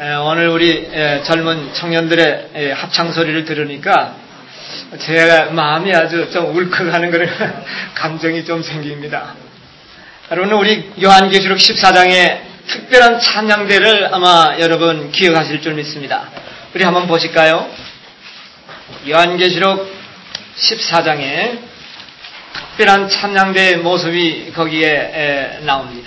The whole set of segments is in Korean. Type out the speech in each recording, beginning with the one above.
오늘 우리 젊은 청년들의 합창 소리를 들으니까 제가 마음이 아주 좀 울컥하는 그런 감정이 좀 생깁니다. 여러분, 우리 요한계시록 14장의 특별한 찬양대를 아마 여러분 기억하실 줄 믿습니다. 우리 한번 보실까요? 요한계시록 14장에 특별한 찬양대의 모습이 거기에 나옵니다.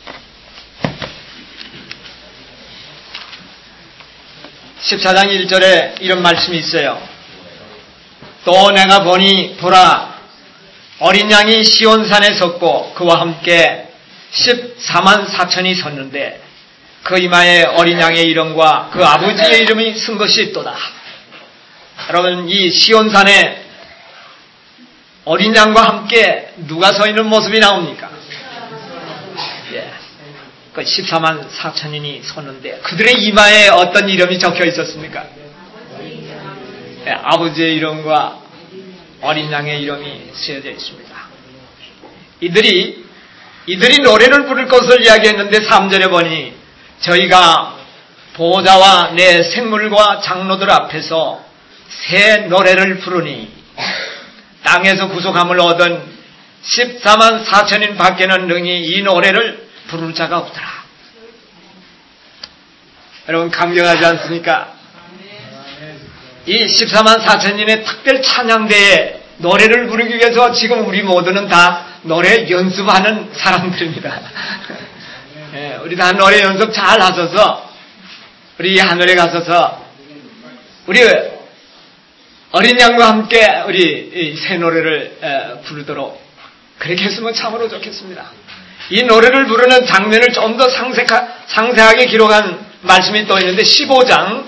14장 1절에 이런 말씀이 있어요. 또 내가 보니 보라, 어린 양이 시온산에 섰고 그와 함께 14만 4천이 섰는데 그 이마에 어린 양의 이름과 그 아버지의 이름이 쓴 것이 있도다. 여러분, 이 시온산에 어린 양과 함께 누가 서 있는 모습이 나옵니까? 그 14만 4천인이 섰는데 그들의 이마에 어떤 이름이 적혀 있었습니까? 아버지의 이름과 어린 양의 이름이 쓰여져 있습니다. 이들이 노래를 부를 것을 이야기했는데 3절에 보니 저희가 보호자와 내 생물과 장로들 앞에서 새 노래를 부르니 땅에서 구속함을 얻은 14만 4천인 밖에는 능히 이 노래를 부를 자가 없더라. 여러분, 감격하지 않습니까? 이 14만 4천인의 특별 찬양대에 노래를 부르기 위해서 지금 우리 모두는 다 노래 연습하는 사람들입니다. 우리 다 노래 연습 잘 하셔서 우리 하늘에 가셔서 우리 어린 양과 함께 우리 새 노래를 부르도록 그렇게 했으면 참으로 좋겠습니다. 이 노래를 부르는 장면을 좀 더 상세하게 기록한 말씀이 또 있는데 15장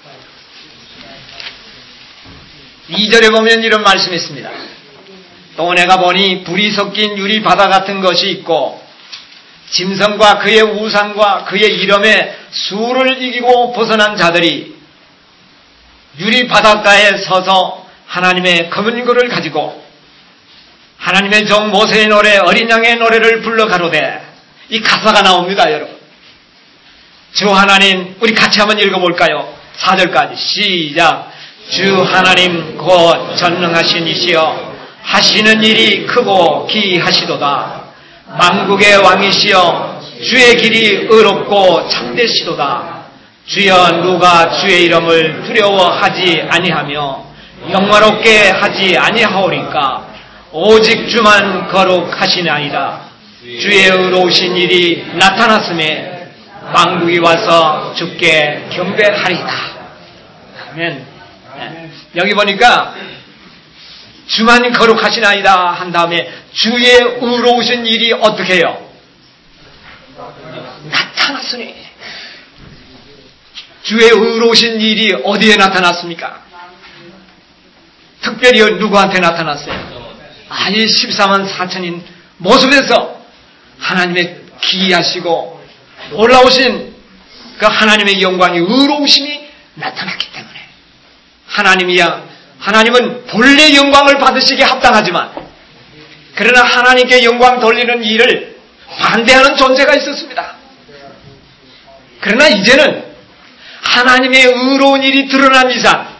2절에 보면 이런 말씀이 있습니다. 또 내가 보니 불이 섞인 유리 바다 같은 것이 있고 짐승과 그의 우상과 그의 이름의 수를 이기고 벗어난 자들이 유리 바닷가에 서서 하나님의 검은 글을 가지고 하나님의 종 모세의 노래, 어린 양의 노래를 불러 가로되, 이 가사가 나옵니다, 여러분. 주 하나님, 우리 같이 한번 읽어볼까요? 4절까지 시작. 주 하나님 곧 전능하신 이시여 하시는 일이 크고 기이하시도다. 만국의 왕이시여 주의 길이 의롭고 참되시도다. 주여 누가 주의 이름을 두려워하지 아니하며 영화롭게 하지 아니하오리까. 오직 주만 거룩하시나이다. 주의 의로우신 일이 나타났음에 만국이 와서 주께 경배하리다. 아멘. 여기 보니까 주만 거룩하시나이다 한 다음에 주의 의로우신 일이 어떻게 해요? 나타났으니. 주의 의로우신 일이 어디에 나타났습니까? 특별히 누구한테 나타났어요? 이 14만 4천인 모습에서 하나님의 기이하시고 놀라우신 그 하나님의 영광이 의로우심이 나타났기 때문에 하나님은 본래 영광을 받으시기에 합당하지만 그러나 하나님께 영광 돌리는 일을 반대하는 존재가 있었습니다. 그러나 이제는 하나님의 의로운 일이 드러난 이상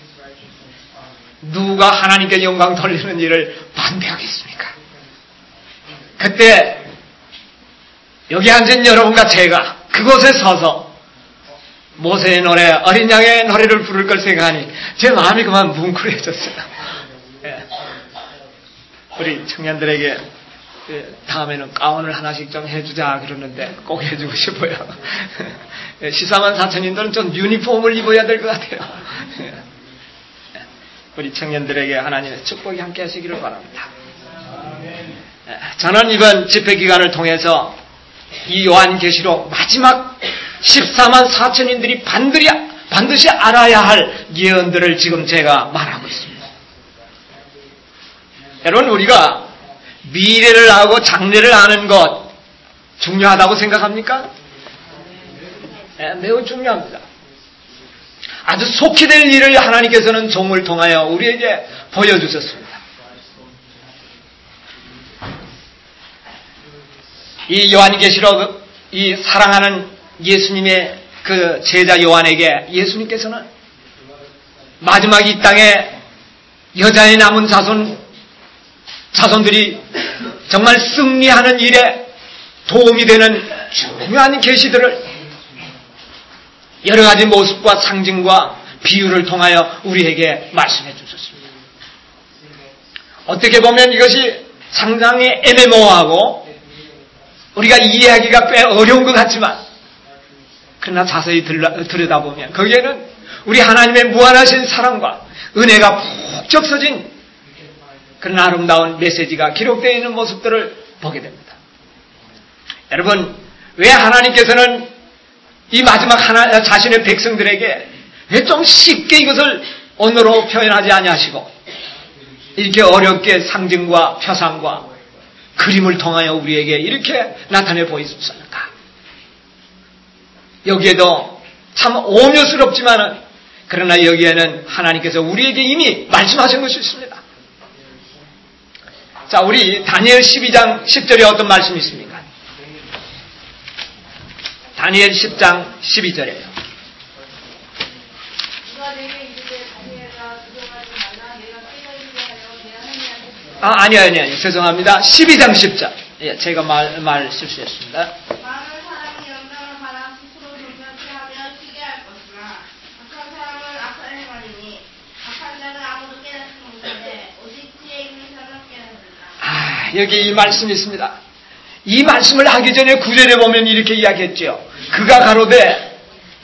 누가 하나님께 영광 돌리는 일을 반대하겠습니까? 그때 여기 앉은 여러분과 제가 그곳에 서서 모세의 노래, 어린 양의 노래를 부를 걸 생각하니 제 마음이 그만 뭉클해졌어요. 우리 청년들에게 다음에는 가운을 하나씩 좀 해주자 그러는데 꼭 해주고 싶어요. 14만 4천인들은 좀 유니폼을 입어야 될 것 같아요. 우리 청년들에게 하나님의 축복이 함께 하시기를 바랍니다. 저는 이번 집회기간을 통해서 이 요한계시록 마지막 14만 4천인들이 반드시 알아야 할 예언들을 지금 제가 말하고 있습니다. 여러분, 우리가 미래를 하고 장래를 아는 것 중요하다고 생각합니까? 매우 중요합니다. 아주 속히 될 일을 하나님께서는 종을 통하여 우리에게 보여주셨습니다. 이 요한계시록, 이 사랑하는 예수님의 그 제자 요한에게 예수님께서는 마지막 이 땅에 여자의 남은 자손들이 정말 승리하는 일에 도움이 되는 중요한 계시들을 여러 가지 모습과 상징과 비유를 통하여 우리에게 말씀해 주셨습니다. 어떻게 보면 이것이 상당히 애매모호하고 우리가 이해하기가 꽤 어려운 것 같지만 그러나 자세히 들여다보면 거기에는 우리 하나님의 무한하신 사랑과 은혜가 푹 적셔진 그런 아름다운 메시지가 기록되어 있는 모습들을 보게 됩니다. 여러분, 왜 하나님께서는 이 마지막 자신의 백성들에게 왜 좀 쉽게 이것을 언어로 표현하지 아니하시고 이렇게 어렵게 상징과 표상과 그림을 통하여 우리에게 이렇게 나타내 보이셨습니까? 여기에도 참 오묘스럽지만은 그러나 여기에는 하나님께서 우리에게 이미 말씀하신 것이 있습니다. 자, 우리 다니엘 12장 10절에 어떤 말씀이 있습니까? 다니엘 10장 12절에요. 아니요. 죄송합니다. 12장 10절. 예, 제가 말 실수했습니다. 여기 이 말씀이 있습니다. 이 말씀을 하기 전에 9절에 보면 이렇게 이야기했죠. 그가 가로되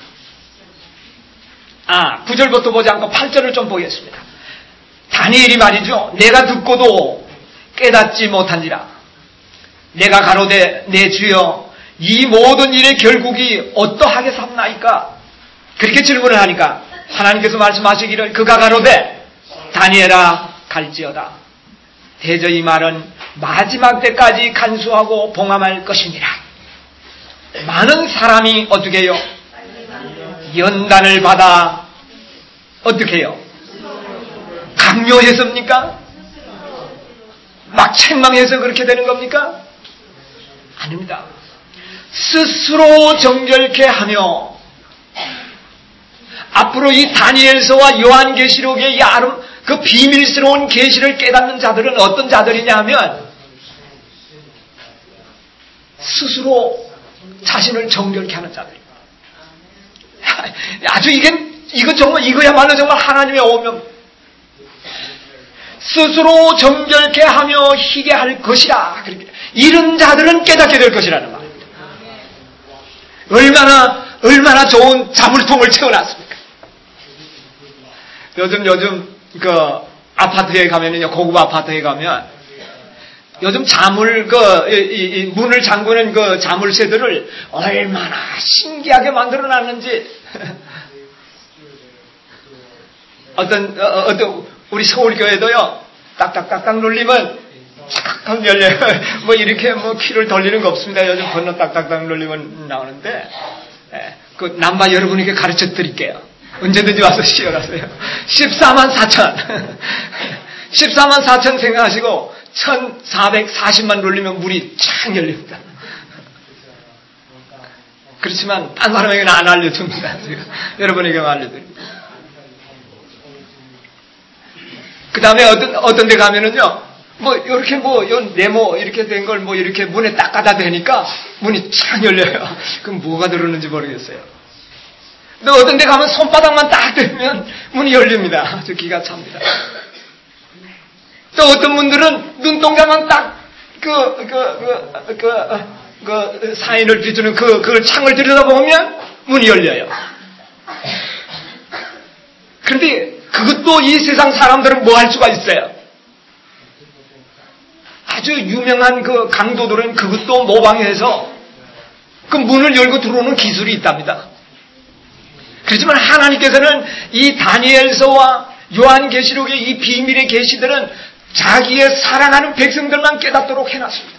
9절부터 보지 않고 8절을 좀 보겠습니다. 다니엘이 말이죠. 내가 듣고도 깨닫지 못한지라. 내가 가로되 내 주여 이 모든 일의 결국이 어떠하겠사옵나이까? 그렇게 질문을 하니까 하나님께서 말씀하시기를 그가 가로되 다니엘아 갈지어다. 대저 이 말은 마지막 때까지 간수하고 봉함할 것이니라. 많은 사람이 어떻게 해요? 연단을 받아 어떻게 해요? 강요해서입니까? 막 책망해서 그렇게 되는 겁니까? 아닙니다. 스스로 정결케 하며 앞으로 이 다니엘서와 요한계시록의 그 비밀스러운 계시를 깨닫는 자들은 어떤 자들이냐 하면 스스로 자신을 정결케 하는 자들입니다. 아주 이거야말로 정말 하나님의 오명. 스스로 정결케 하며 희게 할 것이라. 그렇게 이런 자들은 깨닫게 될 것이라는 말입니다. 얼마나 좋은 자물통을 채워놨습니까? 요즘 그 아파트에 가면은요, 고급 아파트에 가면 요즘 문을 잠그는 그 자물쇠들을 얼마나 신기하게 만들어 놨는지. 어떤 우리 서울교회도요, 딱딱딱딱 눌리면 착각 열려요. 이렇게 키를 돌리는 거 없습니다. 요즘 번호 딱딱딱 눌리면 나오는데, 그 남바 여러분에게 가르쳐 드릴게요. 언제든지 와서 시연하세요. 14만 4천. 14만 4천 생각하시고 1440만 눌리면 문이 쫙 열립니다. 그렇지만 딴 사람에게는 안 알려줍니다. 제가 여러분에게만 알려드립니다. 그 다음에 어떤 데 가면은요, 이렇게 네모 이렇게 된 걸 이렇게 문에 딱 갖다 대니까 문이 쫙 열려요. 그럼 뭐가 들었는지 모르겠어요. 근데 어떤 데 가면 손바닥만 딱 대면 문이 열립니다. 아주 기가 찹니다. 또 어떤 분들은 눈동자만 딱 사인을 비추는 그 창을 들여다보면 문이 열려요. 그런데 그것도 이 세상 사람들은 뭐 할 수가 있어요? 아주 유명한 그 강도들은 그것도 모방해서 그 문을 열고 들어오는 기술이 있답니다. 그렇지만 하나님께서는 이 다니엘서와 요한계시록의 이 비밀의 계시들은 자기의 사랑하는 백성들만 깨닫도록 해놨습니다.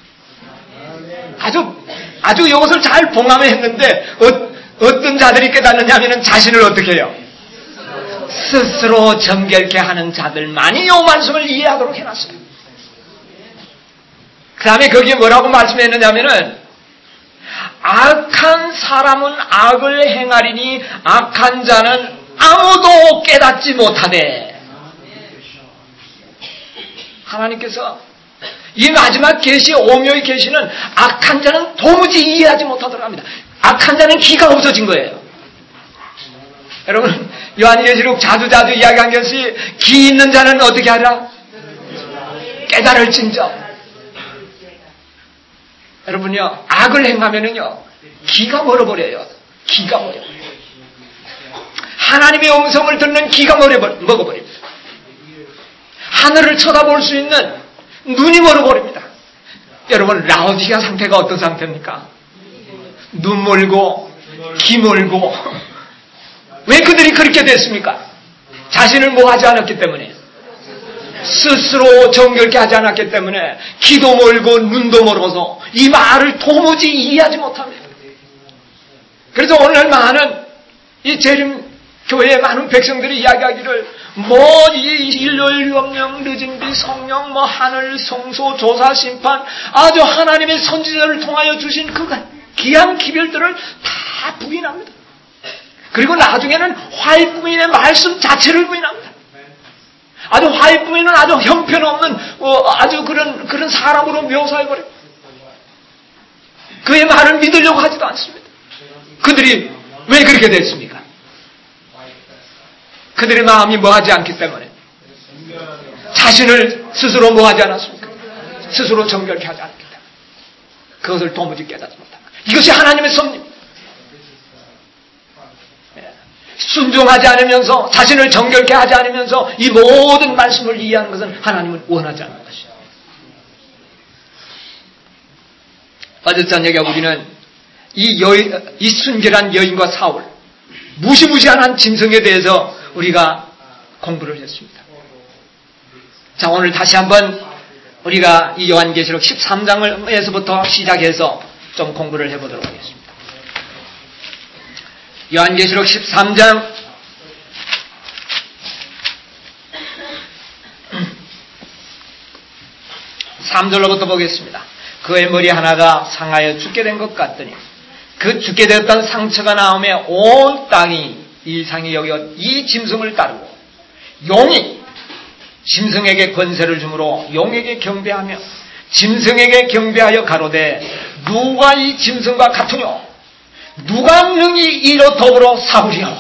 아주 이것을 잘 봉함해 했는데 어떤 자들이 깨닫느냐 하면 자신을 어떻게 해요? 스스로 정결케 하는 자들만이 이 말씀을 이해하도록 해놨습니다. 그 다음에 거기에 뭐라고 말씀했느냐 하면은 악한 사람은 악을 행하리니 악한 자는 아무도 깨닫지 못하되. 하나님께서 이 마지막 계시, 오묘의 계시는 악한 자는 도무지 이해하지 못하도록 합니다. 악한 자는 귀가 없어진 거예요. 여러분, 요한계시록 자주 이야기한 것이 귀 있는 자는 어떻게 하라? 깨달을진저. 여러분요, 악을 행하면은요, 귀가 멀어버려요. 귀가 멀어버려요. 하나님의 음성을 듣는 귀가 먹어버립니다. 하늘을 쳐다볼 수 있는 눈이 멀어버립니다. 여러분, 라오디게아 상태가 어떤 상태입니까? 눈 멀고, 귀 멀고. 왜 그들이 그렇게 됐습니까? 자신을 뭐 하지 않았기 때문에. 스스로 정결케 하지 않았기 때문에 귀도 멀고 눈도 멀어서 이 말을 도무지 이해하지 못합니다. 그래서 오늘 많은 이 재림 교회의 많은 백성들이 이야기하기를 이 일요일 명령 늦은 비 성령 하늘 성소 조사 심판 아주 하나님의 선지자를 통하여 주신 그 귀한 기별들을 다 부인합니다. 그리고 나중에는 화이부인의 말씀 자체를 부인합니다. 아주 화이부인은 아주 형편없는 아주 그런 사람으로 묘사해버려요. 그의 말을 믿으려고 하지도 않습니다. 그들이 왜 그렇게 됐습니까? 그들의 마음이 뭐하지 않기 때문에 자신을 스스로 뭐하지 않았습니까? 스스로 정결케 하지 않기 때문에 그것을 도무지 깨닫지 못합니다. 이것이 하나님의 섭리입니다. 순종하지 않으면서 자신을 정결케 하지 않으면서 이 모든 말씀을 이해하는 것은 하나님은 원하지 않는 것이죠. 어제 저녁에 우리는 이 순결한 여인과 사울 무시무시한 한 짐승에 대해서 우리가 공부를 했습니다. 자, 오늘 다시 한번 우리가 이 요한계시록 13장에서부터 시작해서 좀 공부를 해보도록 하겠습니다. 요한계시록 13장 3절로부터 보겠습니다. 그의 머리 하나가 상하여 죽게 된 것 같더니 그 죽게 되었던 상처가 나오며 온 땅이 이 상이 여겨 이 짐승을 따르고 용이 짐승에게 권세를 주므로 용에게 경배하며 짐승에게 경배하여 가로되 누가 이 짐승과 같으뇨 누가 능히 이로 더불어 싸우리요.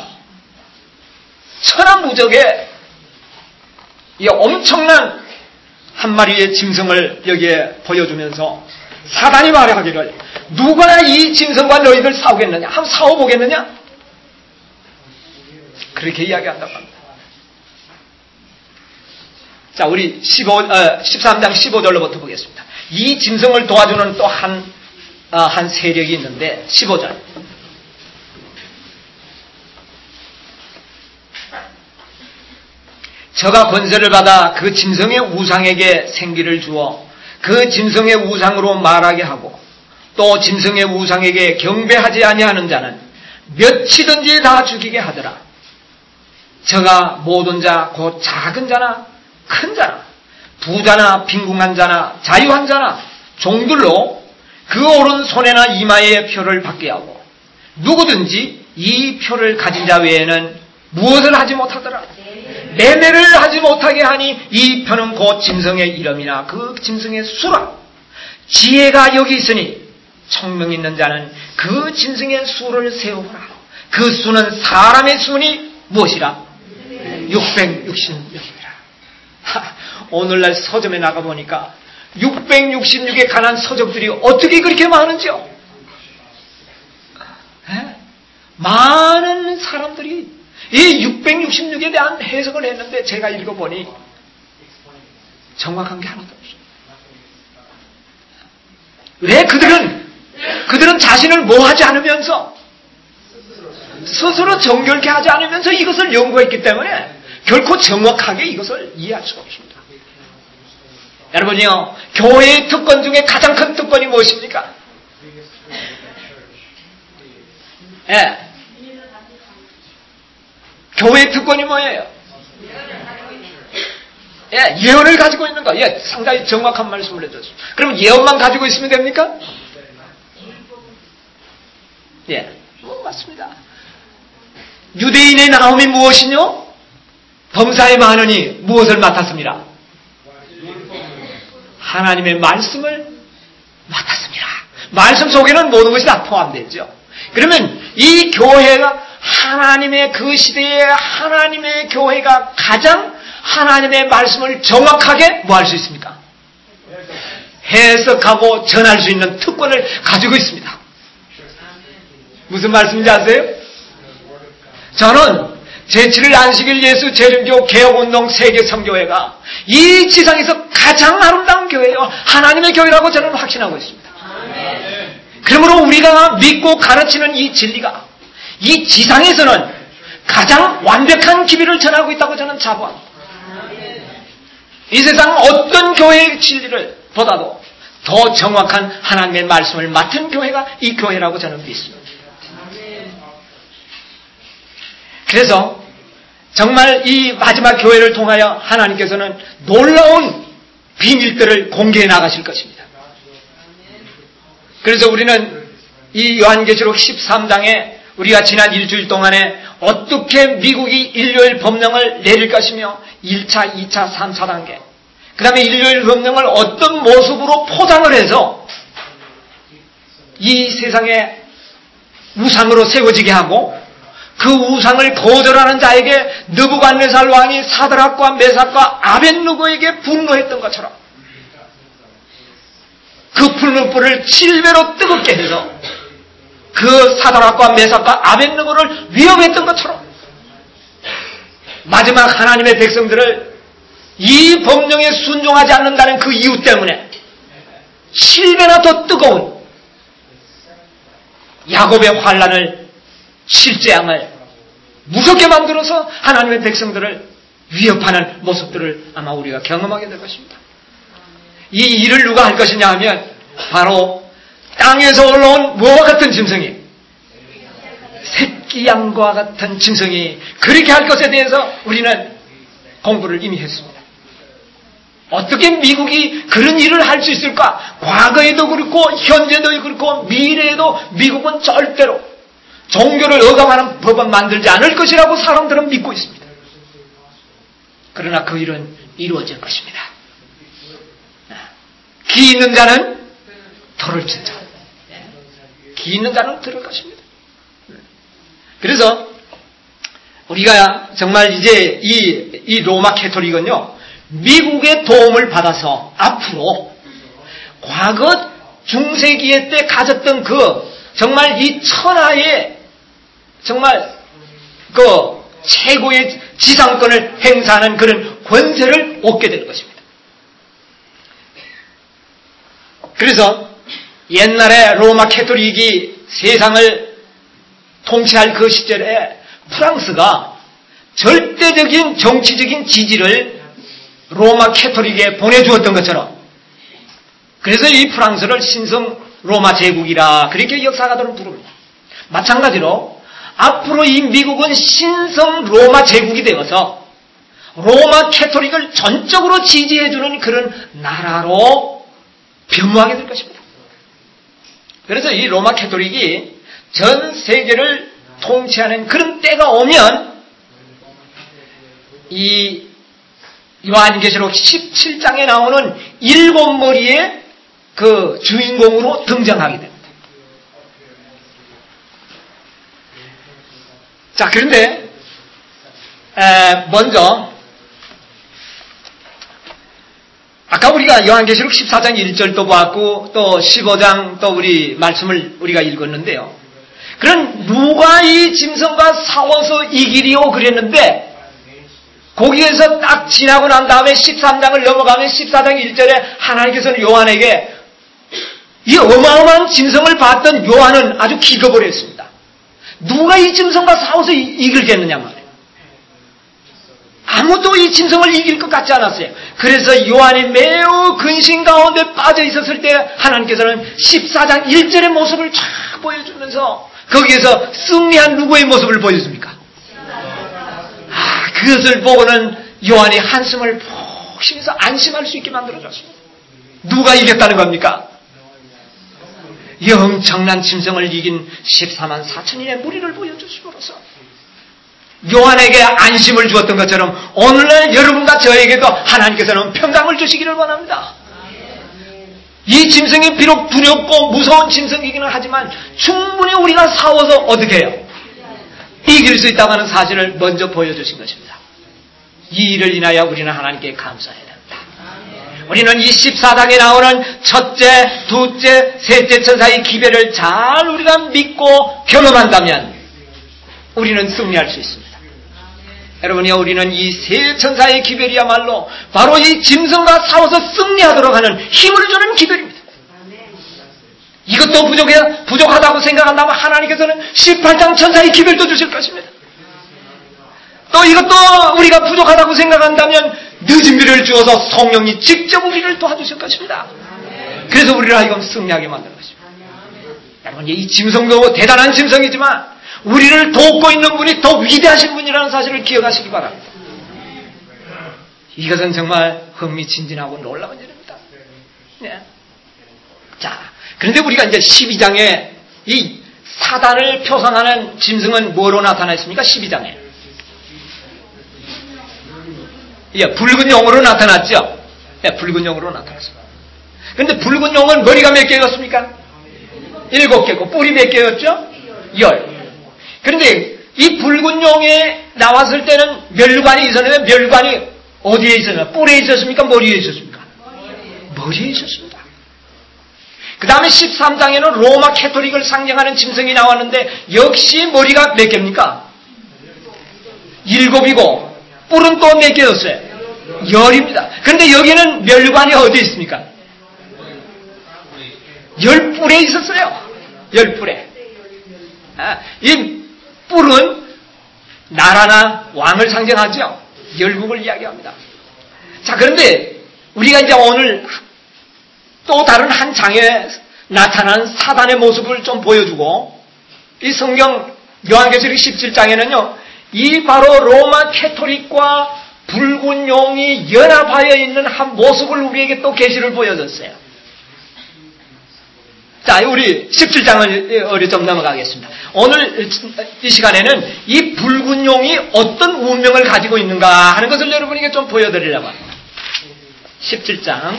천하무적에 이 엄청난 한 마리의 짐승을 여기에 보여주면서 사단이 말하기를 누가 이 짐승과 너희들 싸우겠느냐? 한번 싸워보겠느냐? 그렇게 이야기한다고 합니다. 자, 우리 13장 15절로부터 보겠습니다. 이 짐승을 도와주는 또 한 세력이 있는데 15절 저가 권세를 받아 그 짐승의 우상에게 생기를 주어 그 짐승의 우상으로 말하게 하고 또 짐승의 우상에게 경배하지 아니하는 자는 몇이든지 다 죽이게 하더라. 저가 모든 자 곧 작은 자나 큰 자나 부자나 빈궁한 자나 자유한 자나 종들로 그 오른손에나 이마에 표를 받게 하고 누구든지 이 표를 가진 자 외에는 무엇을 하지 못하더라. 매매를 하지 못하게 하니 이 표는 곧 짐승의 이름이나 그 짐승의 수라. 지혜가 여기 있으니 총명 있는 자는 그 짐승의 수를 세우라. 그 수는 사람의 수니 무엇이라? 666이라. 오늘날 서점에 나가보니까 666에 관한 서적들이 어떻게 그렇게 많은지요? 많은 사람들이 이 666에 대한 해석을 했는데 제가 읽어보니 정확한 게 하나도 없어요. 왜 그들은 자신을 뭐하지 않으면서 스스로 정결케 하지 않으면서 이것을 연구했기 때문에 결코 정확하게 이것을 이해할 수가 없습니다. 여러분이요, 교회의 특권 중에 가장 큰 특권이 무엇입니까? 예. 교회의 특권이 뭐예요? 예, 예언을 가지고 있는 거. 예, 상당히 정확한 말씀을 해줬습니다. 그럼 예언만 가지고 있으면 됩니까? 예, 맞습니다. 유대인의 나옴이 무엇이뇨? 범사에 많으니 무엇을 맡았습니다? 하나님의 말씀을 맡았습니다. 말씀 속에는 모든 것이 다 포함되죠. 그러면 이 교회가 하나님의 그 시대에 하나님의 교회가 가장 하나님의 말씀을 정확하게 뭐 할 수 있습니까? 해석하고 전할 수 있는 특권을 가지고 있습니다. 무슨 말씀인지 아세요? 저는 제7일 안식일 예수 재림교 개혁운동 세계선교회가 이 지상에서 가장 아름다운 교회예요. 하나님의 교회라고 저는 확신하고 있습니다. 그러므로 우리가 믿고 가르치는 이 진리가 이 지상에서는 가장 완벽한 기비를 전하고 있다고 저는 자부합니다. 이 세상 어떤 교회의 진리를 보다도 더 정확한 하나님의 말씀을 맡은 교회가 이 교회라고 저는 믿습니다. 그래서 정말 이 마지막 교회를 통하여 하나님께서는 놀라운 비밀들을 공개해 나가실 것입니다. 그래서 우리는 이 요한계시록 13장에 우리가 지난 일주일 동안에 어떻게 미국이 일요일 법령을 내릴 것이며 1차, 2차, 3차 단계 그 다음에 일요일 법령을 어떤 모습으로 포장을 해서 이 세상에 우상으로 세워지게 하고 그 우상을 거절하는 자에게 느부갓네살 왕이 사드락과 메삭과 아벳느고에게 분노했던 것처럼 그 불문불을 7배로 뜨겁게 해서 그 사드락과 메삭과 아벳느고를 위협했던 것처럼 마지막 하나님의 백성들을 이 법령에 순종하지 않는다는 그 이유 때문에 7배나 더 뜨거운 야곱의 환란을 실재앙을 무섭게 만들어서 하나님의 백성들을 위협하는 모습들을 아마 우리가 경험하게 될 것입니다. 이 일을 누가 할 것이냐 하면 바로 땅에서 올라온 뭐와 같은 짐승이 새끼 양과 같은 짐승이 그렇게 할 것에 대해서 우리는 공부를 이미 했습니다. 어떻게 미국이 그런 일을 할 수 있을까? 과거에도 그렇고 현재도 그렇고 미래에도 미국은 절대로 종교를 억압하는 법은 만들지 않을 것이라고 사람들은 믿고 있습니다. 그러나 그 일은 이루어질 것입니다. 기 있는 자는 들을 진짜. 기 있는 자는 들을 것입니다. 그래서 우리가 정말 이제 이 로마 캐토릭은요, 미국의 도움을 받아서 앞으로 과거 중세기에 때 가졌던 그 정말 이 천하의 정말 그 최고의 지상권을 행사하는 그런 권세를 얻게 될 것입니다. 그래서 옛날에 로마 캐토릭이 세상을 통치할 그 시절에 프랑스가 절대적인 정치적인 지지를 로마 캐토릭에 보내주었던 것처럼 그래서 이 프랑스를 신성 로마 제국이라 그렇게 역사가들은 부릅니다. 마찬가지로 앞으로 이 미국은 신성 로마 제국이 되어서 로마 캐토릭을 전적으로 지지해주는 그런 나라로 변모하게 될 것입니다. 그래서 이 로마 캐토릭이 전 세계를 통치하는 그런 때가 오면 이 요한계시록 17장에 나오는 7머리의 그 주인공으로 등장하게 됩니다. 자, 그런데 먼저 아까 우리가 요한계시록 14장 1절도 봤고 또 15장 또 우리 말씀을 우리가 읽었는데요. 그럼 누가 이 짐승과 싸워서 이기리오 그랬는데 거기에서 딱 지나고 난 다음에 13장을 넘어가면 14장 1절에 하나님께서는 요한에게 이 어마어마한 짐승을 봤던 요한은 아주 기겁을 했습니다. 누가 이 짐승과 싸워서 이길겠느냐 말이에요. 아무도 이 짐승을 이길 것 같지 않았어요. 그래서 요한이 매우 근심 가운데 빠져 있었을 때 하나님께서는 14장 1절의 모습을 쫙 보여주면서 거기에서 승리한 누구의 모습을 보여줍니까? 그것을 보고는 요한이 한숨을 푹 쉬면서 안심할 수 있게 만들어줬습니다. 누가 이겼다는 겁니까? 이 엄청난 짐승을 이긴 14만 4천인의 무리를 보여주심으로써 요한에게 안심을 주었던 것처럼 오늘날 여러분과 저에게도 하나님께서는 평강을 주시기를 원합니다. 이 짐승이 비록 두렵고 무서운 짐승이기는 하지만 충분히 우리가 싸워서 어떻게 해요? 이길 수 있다고 하는 사실을 먼저 보여주신 것입니다. 이 일을 인하여 우리는 하나님께 감사해야 됩니다. 우리는 이 14장에 나오는 첫째, 둘째, 셋째 천사의 기별을 잘 우리가 믿고 경험한다면 우리는 승리할 수 있습니다. 여러분이요, 우리는 이 세 천사의 기별이야말로 바로 이 짐승과 싸워서 승리하도록 하는 힘을 주는 기별입니다. 이것도 부족하다고 생각한다면 하나님께서는 18장 천사의 기별도 주실 것입니다. 또 이것도 우리가 부족하다고 생각한다면 늦은 비를 주어서 성령이 직접 우리를 도와주실 것입니다. 그래서 우리를 하여금 승리하게 만드는 것입니다. 여러분, 이 짐승도 대단한 짐승이지만 우리를 돕고 있는 분이 더 위대하신 분이라는 사실을 기억하시기 바랍니다. 이것은 정말 흥미진진하고 놀라운 일입니다. 네. 자, 그런데 우리가 이제 12장에 이 사단을 표상하는 짐승은 뭐로 나타나 있습니까? 12장에. 예, 붉은 용으로 나타났죠? 예, 붉은 용으로 나타났습니다. 그런데 붉은 용은 머리가 몇 개였습니까? 7개고, 뿔이 몇 개였죠? 10. 그런데 이 붉은 용에 나왔을 때는 멸관이 있었는데 멸관이 어디에 있었나? 뿔에 있었습니까? 머리에 있었습니까? 머리에 있었습니다. 그 다음에 13장에는 로마 캐토릭을 상징하는 짐승이 나왔는데 역시 머리가 몇 개입니까? 7이고 뿔은 또 몇 개였어요? 10입니다. 그런데 여기는 멸관이 어디에 있습니까? 10뿔에 있었어요. 10뿔에. 이 뿔은 나라나 왕을 상징하죠. 열국을 이야기합니다. 자, 그런데 우리가 이제 오늘 또 다른 한 장에 나타난 사단의 모습을 좀 보여주고, 이 성경 요한계시록 17장에는요, 이 바로 로마 캐토릭과 붉은 용이 연합하여 있는 한 모습을 우리에게 또 계시를 보여줬어요. 자, 우리 17장을 좀 넘어가겠습니다. 오늘 이 시간에는 이 붉은 용이 어떤 운명을 가지고 있는가 하는 것을 여러분에게 좀 보여드리려고 합니다. 17장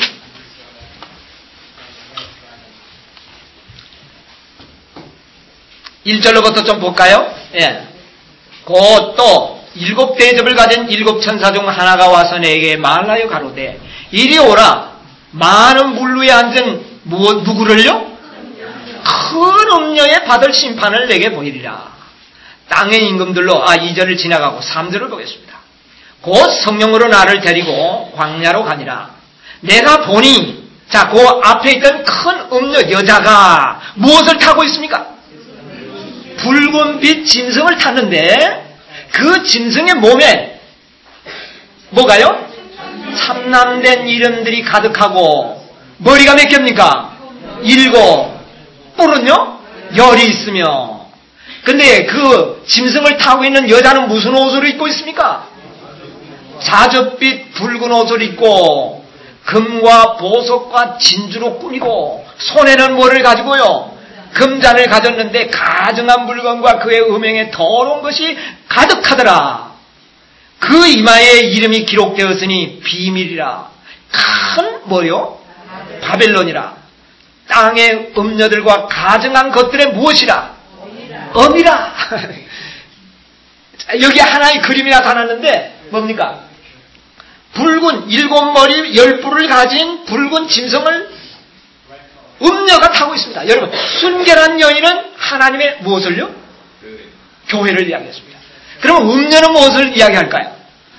1절로부터 좀 볼까요? 예. 곧 또 7대접을 가진 7천사 중 하나가 와서 내게 말하여 가로되 이리 오라. 많은 물루에 앉은 누구를요? 큰 음녀에 받을 심판을 내게 보이리라. 땅의 임금들로 2절을 지나가고 3절을 보겠습니다. 곧 성령으로 나를 데리고 광야로 가니라. 내가 보니 자, 그 앞에 있던 큰 음녀 여자가 무엇을 타고 있습니까? 붉은 빛 짐승을 탔는데 그 짐승의 몸에 뭐가요? 참남된 이름들이 가득하고 머리가 몇 개입니까? 7. 뿔은요? 10이 있으며. 근데 그 짐승을 타고 있는 여자는 무슨 옷을 입고 있습니까? 자줏빛 붉은 옷을 입고 금과 보석과 진주로 꾸미고 손에는 뭐를 가지고요? 금잔을 가졌는데 가증한 물건과 그의 음행에 더러운 것이 가득하더라. 그 이마에 이름이 기록되었으니 비밀이라. 큰 뭐요? 바벨론이라. 땅의 음녀들과 가증한 것들의 무엇이라? 엄이라. 여기 하나의 그림이 나타났는데 뭡니까? 붉은 7머리 10뿔을 가진 붉은 짐승을 음녀가 타고 있습니다. 여러분, 순결한 여인은 하나님의 무엇을요? 교회를 이야기했습니다. 그럼 음녀는 무엇을 이야기할까요?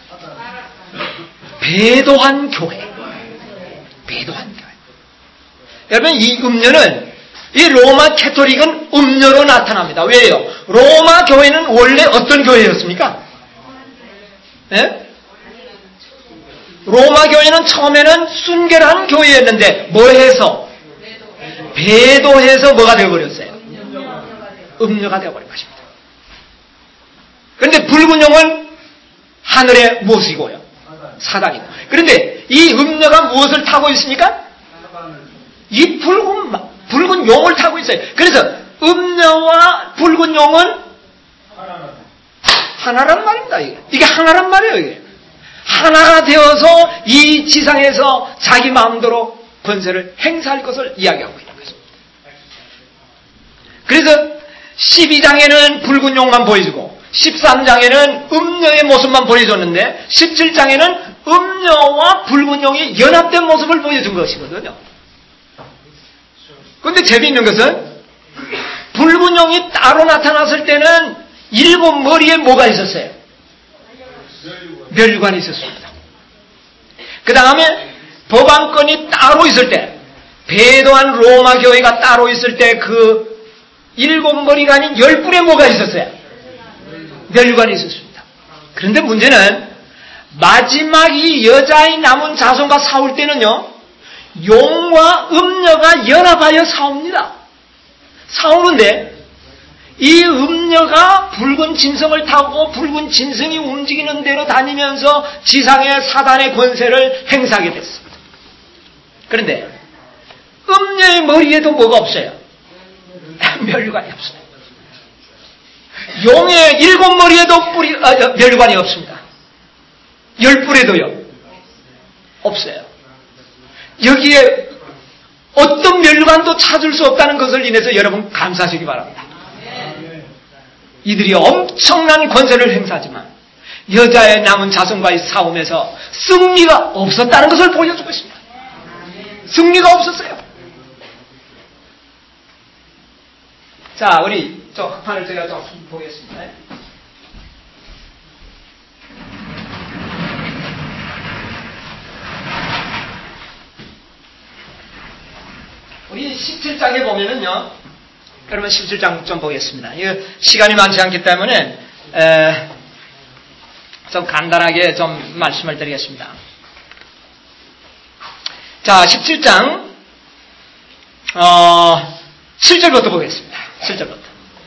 배도한 교회. 배도한 교회. 여러분, 이 음녀는 이 로마 캐토릭은 음녀로 나타납니다. 왜요? 로마 교회는 원래 어떤 교회였습니까? 네? 로마 교회는 처음에는 순결한 교회였는데 뭐 해서? 배도해서 뭐가 되어버렸어요? 음녀가 되어버린 것입니다. 그런데 붉은 용은 하늘의 무엇이고요? 사단이고. 그런데 이 음녀가 무엇을 타고 있습니까? 이 붉은 붉은 용을 타고 있어요. 그래서 음녀와 붉은 용은 하나란 말입니다. 이게 하나란 말이에요. 이게. 하나가 되어서 이 지상에서 자기 마음대로 권세를 행사할 것을 이야기하고 있는 것입니다. 그래서 12장에는 붉은 용만 보여주고 13장에는 음녀의 모습만 보여줬는데 17장에는 음녀와 붉은 용이 연합된 모습을 보여준 것이거든요. 그런데 재미있는 것은 붉은 용이 따로 나타났을 때는 7 머리에 뭐가 있었어요? 멸관이 있었습니다. 그 다음에 법안권이 따로 있을 때, 배도한 로마 교회가 따로 있을 때 그 7 머리가 아닌 10뿔에 뭐가 있었어요? 멸관이 있었습니다. 그런데 문제는 마지막 이 여자의 남은 자손과 싸울 때는요, 용과 음녀가 연합하여 싸웁니다. 싸우는데 이 음녀가 붉은 짐승을 타고 붉은 짐승이 움직이는 대로 다니면서 지상의 사단의 권세를 행사하게 됐습니다. 그런데 음녀의 머리에도 뭐가 없어요? 멸관이 없어요. 용의 7 머리에도 멸관이 없습니다. 10뿔에도요. 없어요. 여기에 어떤 멸관도 찾을 수 없다는 것을 인해서 여러분 감사하시기 바랍니다. 이들이 엄청난 권세를 행사하지만 여자의 남은 자손과의 싸움에서 승리가 없었다는 것을 보여주고 있습니다. 승리가 없었어요. 자, 우리 저 학판을 제가 좀 보겠습니다. 우리 17장에 보면은요, 여러분 17장 좀 보겠습니다. 시간이 많지 않기 때문에 좀 간단하게 좀 말씀을 드리겠습니다. 자, 17장 7절부터 보겠습니다. 7절부터.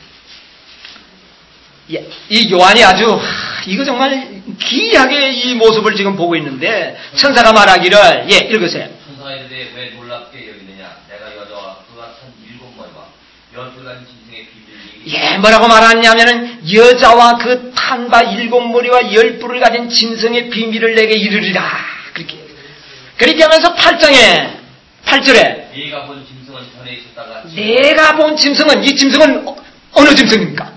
예, 이 요한이 아주 이거 정말 기이하게 이 모습을 지금 보고 있는데 천사가 말하기를 읽으세요. 천사가 이르되 왜 놀랍게 여기느냐 내가 여자와 그 같은 7 머리와 10뿔 가진 짐승의 비밀이 뭐라고 말하냐면은 여자와 그 탄바 7 머리와 10뿔을 가진 짐승의 비밀을 내게 이르리라. 그렇게 하면서 8절에 네가 본 짐승은 전에 있었다가 내가 본 짐승은 이 짐승은 어느 짐승입니까?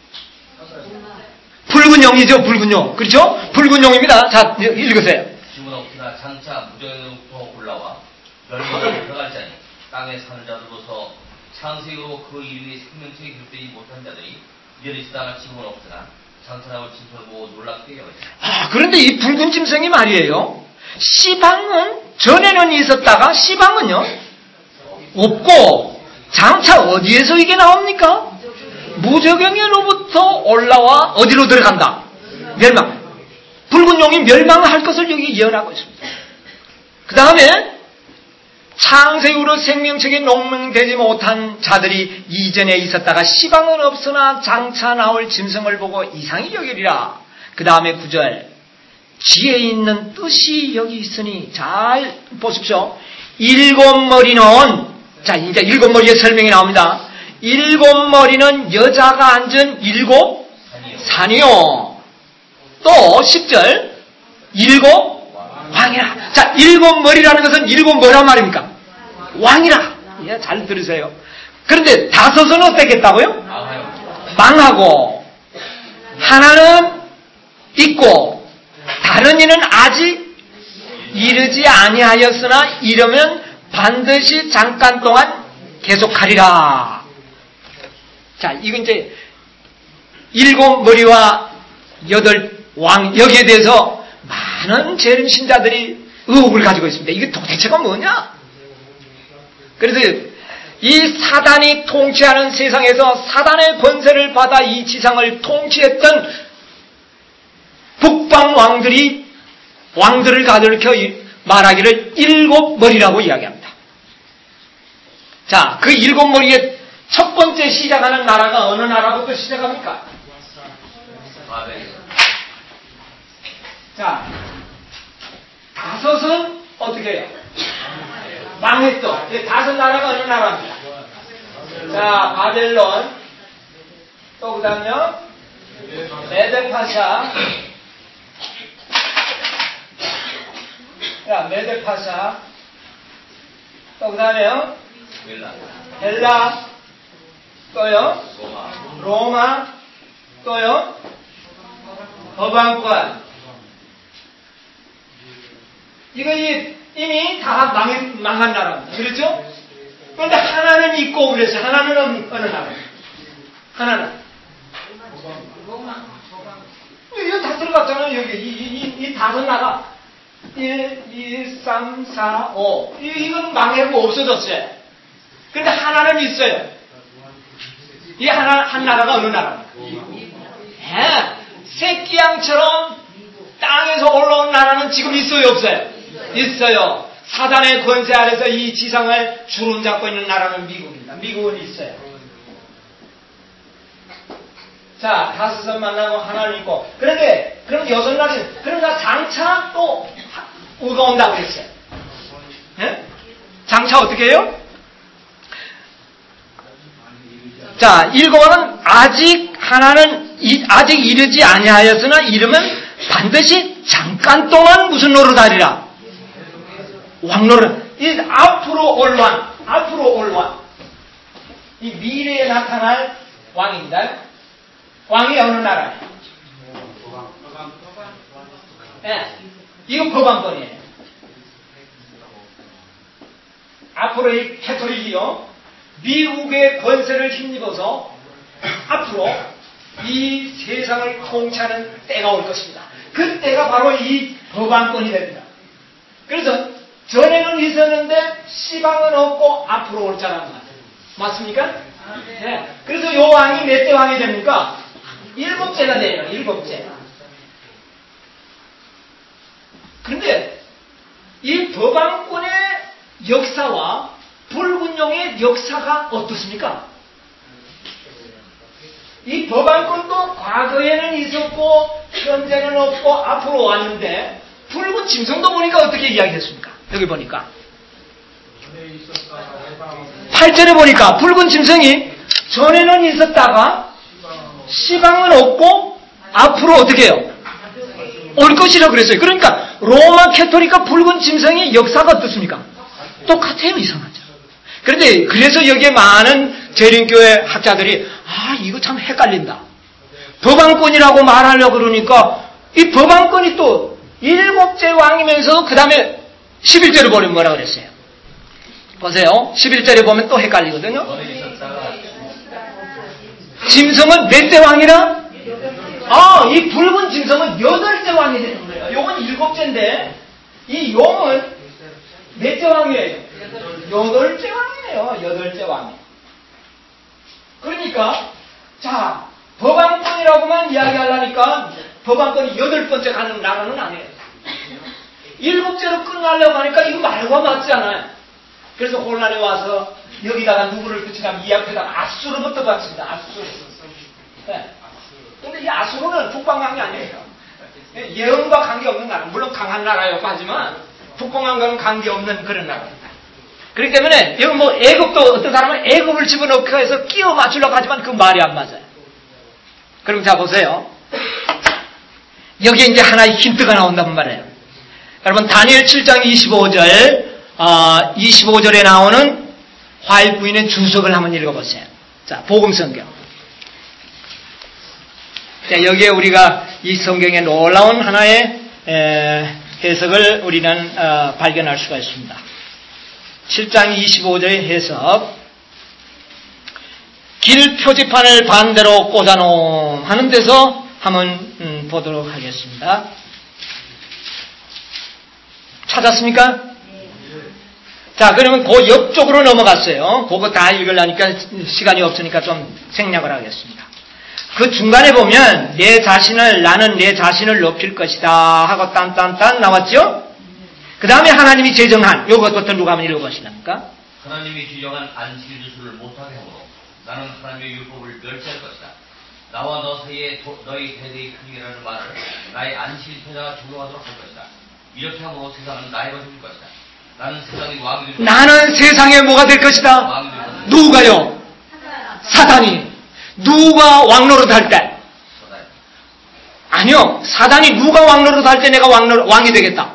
붉은 용이죠. 붉은 용. 그렇죠? 붉은 용입니다. 자, 읽으세요. 지문 없으나 장차 무정에로부터 올라와 멸망에 들어갈 자니 땅에 사는 자들로서 창세기로 그 이름이 생명책에 기록되지 못한 자들이 이전에 있다가 지문 없으나 장차 나올 짐승을 보고 놀랍게 여기라. 그런데 이 붉은 짐승이 말이에요. 시방은 전에는 있었다가 시방은요 없고 장차 어디에서 이게 나옵니까? 무저경에로부터 올라와 어디로 들어간다? 멸망. 붉은 용이 멸망할 것을 여기 예언하고 있습니다. 그 다음에 창세후로 생명책에 녹명되지 못한 자들이 이전에 있었다가 시방은 없으나 장차 나올 짐승을 보고 이상히 여기리라. 그 다음에 9절 지혜 있는 뜻이 여기 있으니 잘 보십시오. 7 머리는 자 이제 7 머리의 설명이 나옵니다. 7 머리는 여자가 앉은 7 산이요. 또 10절 7 왕이라. 자 7 머리라는 것은 7 뭐란 말입니까? 왕이라. 예, 잘 들으세요. 그런데 5은 어땠겠다고요? 망하고 하나는 있고 다른 이는 아직 이르지 아니하였으나 이르면 반드시 잠깐 동안 계속하리라. 자, 이건 이제 7 머리와 8 왕, 여기에 대해서 많은 재림 신자들이 의혹을 가지고 있습니다. 이게 도대체가 뭐냐? 그래서 이 사단이 통치하는 세상에서 사단의 권세를 받아 이 지상을 통치했던 북방 왕들을 가리켜 말하기를 7 머리라고 이야기합니다. 자, 그 7 머리의 첫 번째 시작하는 나라가 어느 나라부터 시작합니까? 자, 5은 어떻게 해요? 망했죠. 5 나라가 어느 나라입니까? 자, 바벨론. 또 그 다음요. 메데파샤. 야, 메데파샤. 또 그 다음에요. 헬라. 또요. 로마. 또요. 법왕권. 이거 이미 다 망한 나라입니다. 그렇죠? 그런데 하나는 있고 그랬어요. 하나는 어느 나라? 하나는. 이거 다 들어갔잖아요. 여기 이 다섯 나라. 1, 2, 3, 4, 5. 이건 망하고 없어졌어요. 그런데 하나는 있어요. 이 한 나라가 어느 나라입니까? 새끼양처럼 땅에서 올라온 나라는 지금 있어요, 없어요? 있어요. 사단의 권세 아래서 이 지상을 주름잡고 있는 나라는 미국입니다. 미국은 있어요. 자, 다섯은 만나고 하나는 있고. 그런데, 그럼 여섯 나라는, 그러니까 장차 또 우가 온다고 그랬어요. 네? 장차 어떻게 해요? 자, 일곱은 아직 하나는 아직 이르지 아니하였으나 이르면 반드시 잠깐 동안 무슨 노릇하리라? 왕노릇. 이 앞으로 올 왕, 앞으로 올 왕. 이 미래에 나타날 왕입니다. 왕이 어느 나라예요? 네. 이거 법왕권이에요. 앞으로 이 캐토릭이요. 미국의 권세를 힘입어서 앞으로 이 세상을 통치하는 때가 올 것입니다. 그 때가 바로 이 법왕권이 됩니다. 그래서 전에는 있었는데 시방은 없고 앞으로 올 자라는 것 같아요. 맞습니까? 네. 그래서 요 왕이 몇 대 왕이 됩니까? 7제가 돼요. 7제. 그런데 이 법왕권의 역사와 불군용의 역사가 어떻습니까? 이 법왕권도 과거에는 있었고 현재는 없고 앞으로 왔는데 붉은 짐승도 보니까 어떻게 이야기했습니까? 여기 보니까 8절에 보니까 붉은 짐승이 전에는 있었다가 시방은 없고 앞으로 어떻게 해요? 올 것이라고 그랬어요. 그러니까 로마 캐토릭과 붉은 짐승의 역사가 어떻습니까? 똑같아요. 이상하죠. 그런데 그래서 여기에 많은 재림교회 학자들이 이거 참 헷갈린다. 법왕권이라고 말하려고 그러니까 이 법왕권이 또 7째 왕이면서 그 다음에 11절을 보면 뭐라 그랬어요? 보세요. 11절에 보면 또 헷갈리거든요. 짐승은 몇째 왕이라? 이 붉은 짐승은 8째 왕이 되는 거예요. 요건 7째인데 이 용은 몇째 왕이에요? 8째 왕이에요. 8째 왕이. 그러니까 자, 법왕권이라고만 이야기하려니까 법왕권이 8번째 가는 나라는 아니에요. 7째로 끝나려고 하니까 이거 말과 맞지 않아요. 그래서 혼란에 와서 여기다가 누구를 붙이냐면 이 앞에다가 아수르부터 받습니다. 아수르. 네. 근데 이 아수르는 북방강이 아니에요. 예언과 관계없는 나라. 물론 강한 나라였고 하지만 북방강과는 관계없는 그런 나라입니다. 그렇기 때문에 여기 뭐 애굽도 어떤 사람은 애굽을 집어넣고 해서 끼워 맞추려고 하지만 그 말이 안 맞아요. 그럼 자 보세요. 여기에 이제 하나의 힌트가 나온단 말이에요. 여러분 다니엘 7장 25절 25절에 나오는 화일 부인의 주석을 한번 읽어보세요. 자, 복음성경. 자, 여기에 우리가 이 성경에 놀라운 하나의 해석을 우리는 발견할 수가 있습니다. 7장 25절의 해석. 길 표지판을 반대로 꽂아놓음 하는 데서 한번 보도록 하겠습니다. 찾았습니까? 자, 그러면 그 옆쪽으로 넘어갔어요. 그거 다 읽으려니까 시간이 없으니까 좀 생략을 하겠습니다. 그 중간에 보면 나는 내 자신을 높일 것이다 하고 딴딴딴 나왔죠? 그 다음에 하나님이 제정한 요것부터 누가 한번 읽어보시랍니까? 하나님이 지정한 안식일 주수를 못하게 하므로 나는 하나님의 율법을 멸시할 것이다. 나와 너 사이에 너희 대대의 크기라는 말을 나의 안식일 표자가 적용하도록 할 것이다. 이렇게 함으로 세상은 나의 것이 될 것이다. 나는 세상의 왕이 될 것이다. 나는 세상에 뭐가 될 것이다? 누가요? 사단이 누가 왕노릇 할 때, 아니요, 사단이 누가 왕노릇 할 때 내가 왕이 되겠다.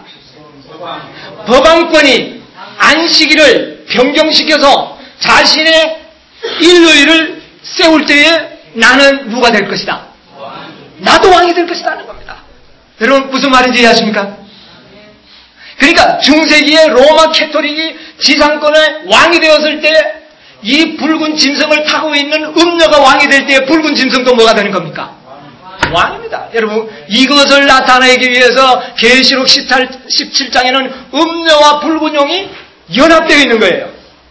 법왕권이 안식일을 변경시켜서 자신의 인류를 세울 때에 나는 누가 될 것이다. 나도 왕이 될 것이다 하는 겁니다. 여러분 무슨 말인지 이해하십니까? 그러니까 중세기의 로마 캐토릭이 지상권의 왕이 되었을 때 이 붉은 짐승을 타고 있는 음녀가 왕이 될 때 붉은 짐승도 뭐가 되는 겁니까? 왕입니다. 여러분 이것을 나타내기 위해서 계시록 17장에는 음녀와 붉은 용이 연합되어 있는 거예요.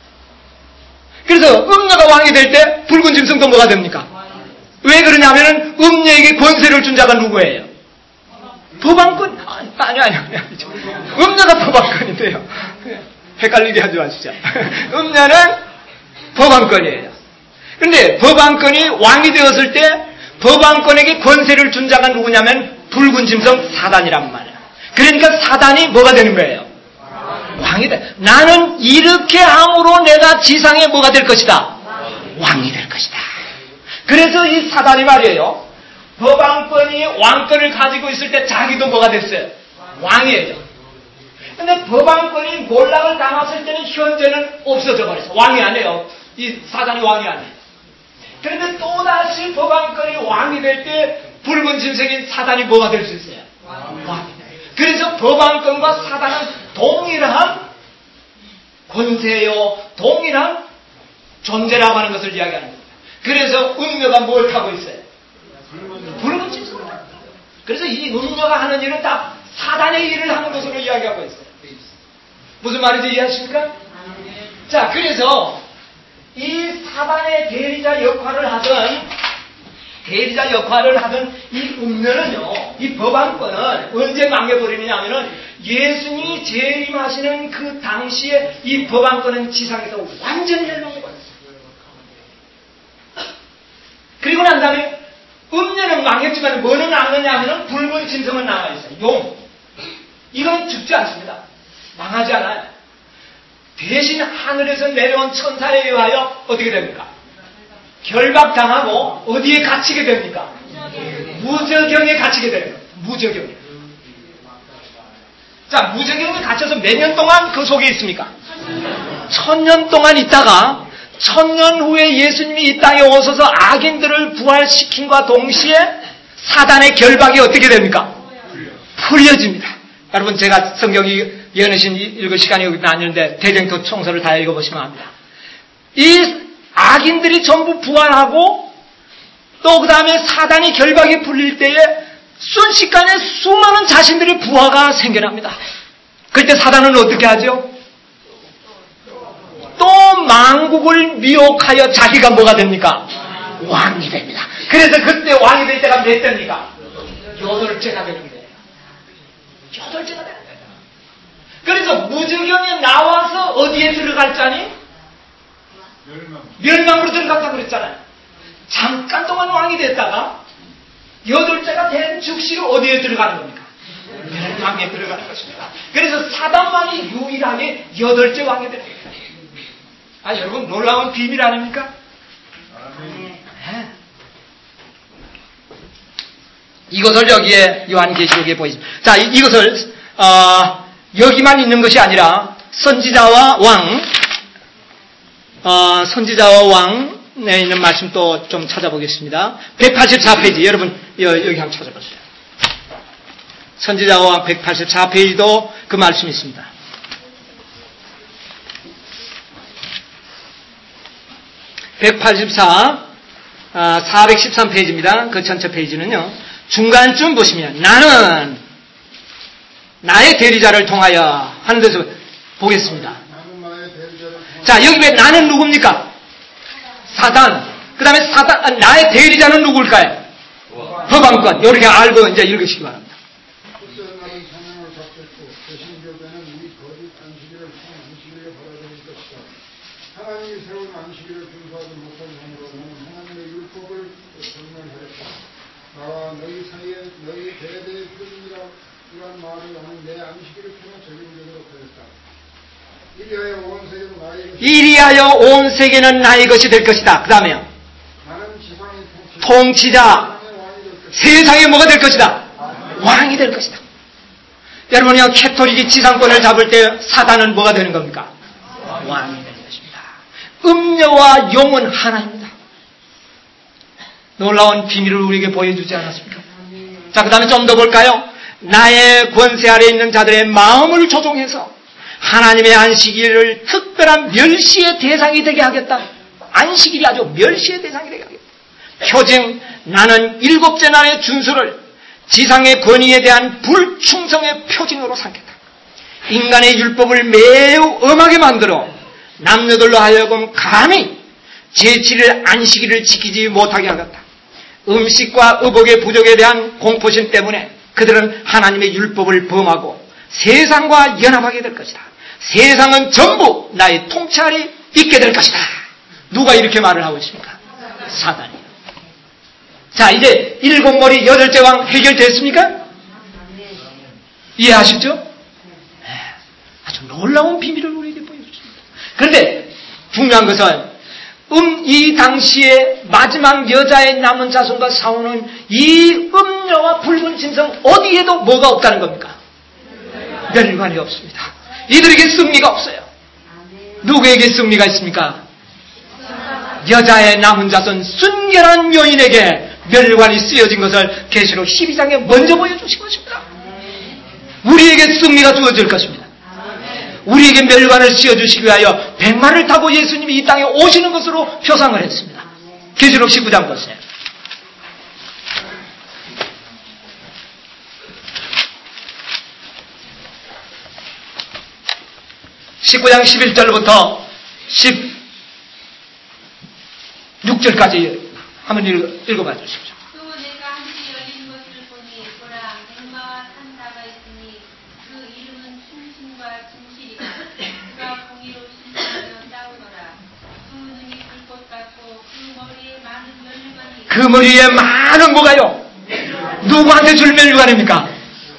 그래서 음녀가 왕이 될 때 붉은 짐승도 뭐가 됩니까? 왜 그러냐면은 음녀에게 권세를 준 자가 누구예요? 법왕권? 아니요. 음녀가 법왕권인데요. 헷갈리게 하지 마시죠. 음녀는 법왕권이에요. 그런데 법왕권이 왕이 되었을 때 법왕권에게 권세를 준 자가 누구냐면 붉은 짐승 사단이란 말이에요. 그러니까 사단이 뭐가 되는 거예요? 왕이 돼. 나는 이렇게 함으로 내가 지상에 뭐가 될 것이다? 왕이 될 것이다. 그래서 이 사단이 말이에요. 법왕권이 왕권을 가지고 있을 때 자기도 뭐가 됐어요? 왕이에요. 근데 법왕권이 몰락을 당했을 때는 현재는 없어져 버렸어. 왕이 아니에요. 이 사단이 왕이 아니에요. 그런데 또다시 법왕권이 왕이 될 때 붉은 짐승인 사단이 뭐가 될 수 있어요? 왕이 돼요. 그래서 법왕권과 사단은 동일한 권세요, 동일한 존재라고 하는 것을 이야기하는 겁니다. 그래서 음녀가 뭘 타고 있어요? 붉은 짐승을 타고 있어요. 그래서 이 음녀가 하는 일은 다 사단의 일을 하는 것으로 이야기하고 있어요. 무슨 말인지 이해하십니까? 자, 그래서 이 사단의 대리자 역할을 하던 이 음녀는요, 이 법왕권은 언제 망해버리느냐 하면은 예수님이 재림하시는 그 당시에 이 법왕권은 지상에서 완전히 멸망해버렸어요. 그리고 난 다음에 음녀는 망했지만 뭐는 남느냐 하면은 붉은 짐승은 남아있어요. 용. 이건 죽지 않습니다. 망하지 않아요. 대신 하늘에서 내려온 천사에 의하여 어떻게 됩니까? 결박당하고 어디에 갇히게 됩니까? 무저경에 갇히게 되는 겁니다. 무저경에. 자, 무저경에 갇혀서 몇 년 동안 그 속에 있습니까? 1000년 동안 있다가 1000년 후에 예수님이 이 땅에 오셔서 악인들을 부활시킨과 동시에 사단의 결박이 어떻게 됩니까? 풀려집니다. 여러분 제가 성경이 연으신 읽을 시간이 아니었는데 대쟁토 총서를 다 읽어보시면 압니다. 이 악인들이 전부 부활하고 또 그 다음에 사단이 결박이 풀릴 때에 순식간에 수많은 자신들의 부하가 생겨납니다. 그때 사단은 어떻게 하죠? 또 만국을 미혹하여 자기가 뭐가 됩니까? 왕이 됩니다. 그래서 그때 왕이 될 때가 몇 대입니까? 8째가 되는 거예요. 8째가 되는 거예요. 그래서 무저경에 나와서 어디에 들어갈 자니? 멸망으로 들어간다고 그랬잖아요. 잠깐 동안 왕이 됐다가 8째가 된 즉시로 어디에 들어가는 겁니까? 멸망에 들어가는 것입니다. 그래서 사단만이 유일하게 8째 왕이 됩니다. 아, 여러분 놀라운 비밀 아닙니까? 네. 이것을 여기에 요한계시록에 보이죠. 자, 이것을 여기만 있는 것이 아니라 선지자와 왕에 있는 말씀 또 좀 찾아보겠습니다. 184페이지 여러분 여기 한번 찾아보세요. 선지자와 왕 184페이지도 그 말씀이 있습니다. 413페이지입니다. 그 전체 페이지는요. 중간쯤 보시면 나는 나의 대리자를 통하여 하는 데서 보겠습니다. 자, 여기 왜 나는 누굽니까? 사단. 그 다음에 나의 대리자는 누굴까요? 법왕권. 이렇게 알고 이제 읽으시기 바랍니다. 하나님이 세운 안식일을 준수하지 못한 자로는 하나님의 율법을 경멸하였다. 나와 너희 사이에 너희 대대의 표준이란 말을 하는 내 안식일을 피는 적용되도록 하였다. 이리하여 온 세계는 나의 것이 될 것이다. 그 다음에요. 통치자, 세상에 뭐가 될 것이다? 왕이 될 것이다. 여러분이요, 캐토릭이 지상권을 잡을 때 사단은 뭐가 되는 겁니까? 왕이 되는 것입니다. 음녀와 용은 하나입니다. 놀라운 비밀을 우리에게 보여주지 않았습니까? 자, 그 다음에 좀 더 볼까요? 나의 권세 아래 있는 자들의 마음을 조종해서 하나님의 안식일을 특별한 멸시의 대상이 되게 하겠다. 안식일이 아주 멸시의 대상이 되게 하겠다. 표징, 나는 일곱째 날의 준수를 지상의 권위에 대한 불충성의 표징으로 삼겠다. 인간의 율법을 매우 엄하게 만들어 남녀들로 하여금 감히 제7일 안식일을 지키지 못하게 하겠다. 음식과 의복의 부족에 대한 공포심 때문에 그들은 하나님의 율법을 범하고 세상과 연합하게 될 것이다. 세상은 전부 나의 통치 아래 있게 될 것이다. 누가 이렇게 말을 하고 있습니까? 사단이요. 자, 이제 일곱 머리 여덟째 왕 해결됐습니까? 이해하시죠? 아주 놀라운 비밀을 우리에게 보여주십니다. 그런데 중요한 것은 이 당시에 마지막 여자의 남은 자손과 싸우는 이 음녀와 붉은 짐승 어디에도 뭐가 없다는 겁니까? 멸관이 없습니다. 이들에게 승리가 없어요. 누구에게 승리가 있습니까? 여자의 남은 자손 순결한 여인에게 멸관이 쓰여진 것을 계시록 12장에 먼저 보여주신 것입니다. 우리에게 승리가 주어질 것입니다. 우리에게 멸관을 씌워주시기 위하여 백마를 타고 예수님이 이 땅에 오시는 것으로 표상을 했습니다. 계시록 19장 보세요. (19장) 11절부터 16절까지 한번 읽어봐 주십시오. 또 내가 하늘이 열린 것을 보니 보라 백마와 탄 자가 있으니 그 이름은 충신과 진실이다. 그가 공의로 신실하여 싸우더라. 그 눈이 불꽃 같고 그 머리에 많은 멸관이 그 머리에 많은 뭐가요? 누구한테 줄 멸관입니까?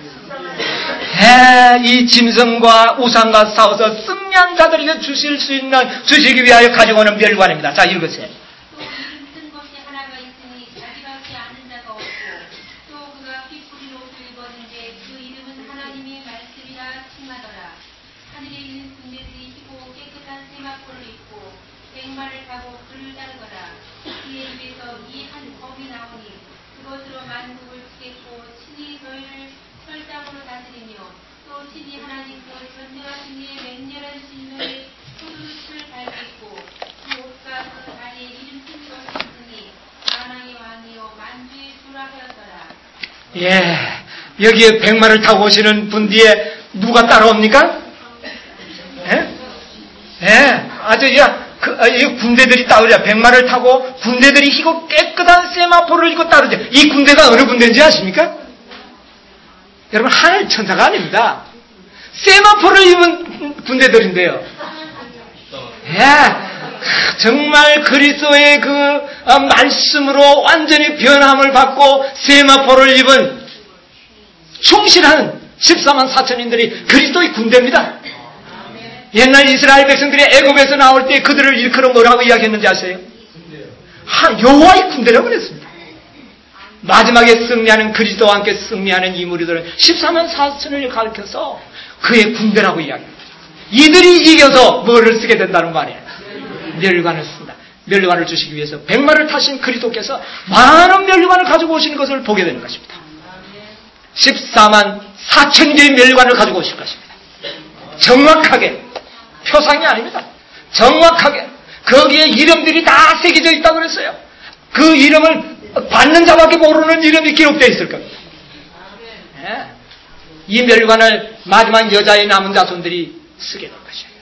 이 짐승과 우상과 싸워서 승리한 자들에게 주시기 위하여 가지고 오는 멸관입니다. 자, 읽으세요. 또 이름 쓴 것이 하나가 있으니 자기밖에 아는 자가 없고 또 그가 핏뿌린 옷을 입었는데 그 이름은 하나님의 말씀이라 칭하더라. 하늘에 있는 군대들이 희고 깨끗한 세마포를 입고 백마를 타고 그를 따르더라. 그의 입에서 이 한 검이 나오니 그것으로 만국을 치겠고 친히 너희를 철장으로 다스리며 또 친히 하나님께 전능하신 이의 맹렬한 진노에 소두를 달겠고 그 옷과 그 다리에 이름 쓴 것이 있으니 만왕의 왕이요 만주의 주라 하였더라. 여기에 백마를 타고 오시는 분 뒤에 누가 따라옵니까? 아주 이 군대들이 따르죠. 백마를 타고 군대들이 희고 깨끗한 세마포를 입고 따르죠. 이 군대가 어느 군대인지 아십니까? 여러분, 하늘 천사가 아닙니다. 세마포를 입은 군대들인데요. 정말 그리스도의 그 말씀으로 완전히 변함을 받고 세마포를 입은 충실한 14만 4천인들이 그리스도의 군대입니다. 옛날 이스라엘 백성들이 애굽에서 나올 때 그들을 일컬어 뭐라고 이야기했는지 아세요? 여호와의 군대라고 그랬습니다. 마지막에 승리하는 그리스도와 함께 승리하는 이 무리들은 14만 4천을 가르쳐서 그의 군대라고 이야기합니다. 이들이 이겨서 뭐를 쓰게 된다는 거 아니에요? 멸관을 쓴다. 멸관을 주시기 위해서 백마를 타신 그리스도께서 많은 멸관을 가지고 오시는 것을 보게 되는 것입니다. 14만 4천 개의 멸관을 가지고 오실 것입니다. 정확하게, 표상이 아닙니다. 정확하게 거기에 이름들이 다 새겨져 있다고 그랬어요. 그 이름을 받는 자밖에 모르는 이름이 기록되어 있을 겁니다. 이 멸관을 마지막 여자의 남은 자손들이 쓰게 될 것이에요.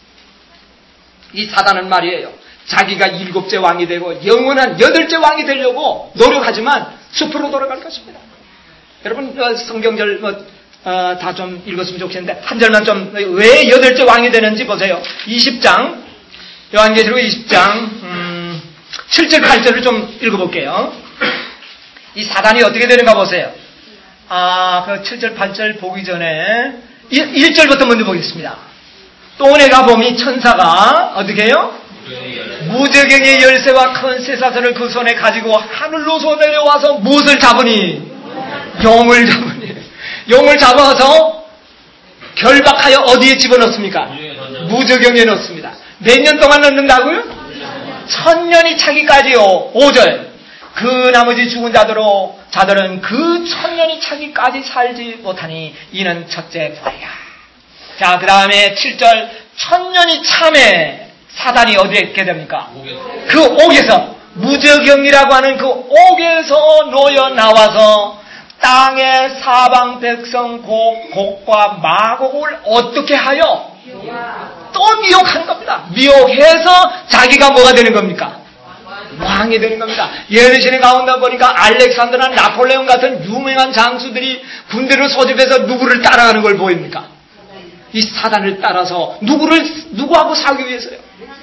이 사단은 말이에요. 자기가 7째 왕이 되고 영원한 8째 왕이 되려고 노력하지만 숲으로 돌아갈 것입니다. 여러분 성경절 다 좀 읽었으면 좋겠는데 한 절만 좀 왜 8째 왕이 되는지 보세요. 20장 요한계시록 20장 7절 8절을 좀 읽어볼게요. 이 사단이 어떻게 되는가 보세요. 그 7절 8절 보기 전에 1절부터 먼저 보겠습니다. 또 내가 보니 천사가 어떻게 해요? 무저경의 열쇠와 큰 쇠사슬을 그 손에 가지고 하늘로서 내려와서 무엇을 잡으니? 용을 잡으니. 용을 잡아서 결박하여 어디에 집어넣습니까? 무저경에 넣습니다. 몇 년 동안 넣는다고요? 1000년이 차기까지요. 5절. 그 나머지 죽은 자들은 그 1000년이 차기까지 살지 못하니 이는 첫째 부활이야. 자, 그 다음에 7절. 1000년이 참에 사단이 어디에 있게 됩니까? 그 옥에서, 무저경이라고 하는 그 옥에서 놓여 나와서 땅의 사방 백성 곡과 마곡을 어떻게 하여? 또 미혹하는 겁니다. 미혹해서 자기가 뭐가 되는 겁니까? 왕이 되는 겁니다. 예루살렘 가운데 보니까 알렉산더나 나폴레옹 같은 유명한 장수들이 군대를 소집해서 누구를 따라가는 걸 보입니까? 이 사단을 따라서 누구하고 싸우기 위해서요?